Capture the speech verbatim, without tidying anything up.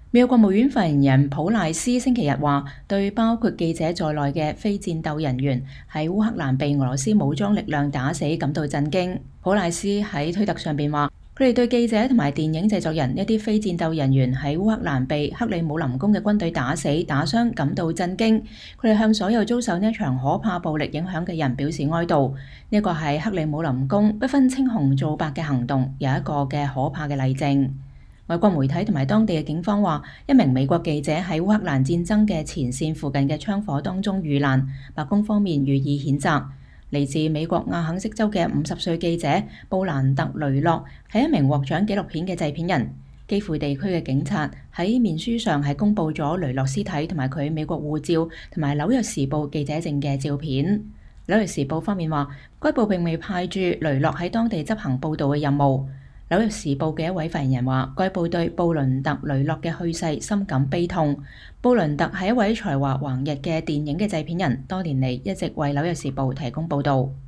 美國國務院發言人普賴斯星期日話，對包括記者在內嘅非戰鬥人員喺烏克蘭被俄羅斯武裝力量打死感到震驚。普賴斯喺推特上邊話，佢哋對記者同埋電影製作人一啲非戰鬥人員喺烏克蘭被克里姆林宮嘅軍隊打死打傷感到震驚。佢哋向所有遭受呢一場可怕暴力影響嘅人表示哀悼。呢一個係克里姆林宮不分青紅皂白嘅行動有一個嘅可怕嘅例證。外國媒體同埋當地嘅警方話，一名美國記者喺烏克蘭戰爭嘅前線附近嘅槍火當中遇難。白宮方面予以譴責。嚟自美國亞肯色州嘅五十歲記者布蘭特雷諾係一名獲獎紀錄片嘅製片人。基輔地區嘅警察喺面書上係公佈咗雷諾屍體同埋佢美國護照同埋紐約時報記者證嘅照片。紐約時報方面話，該報並未派駐雷諾喺當地執行報導嘅任務。紐約時報嘅一位發言人話，該報對布倫特雷諾嘅去世深感悲痛。布倫特係一位才華橫溢嘅電影嘅製片人，多年嚟一直為紐約時報提供報導。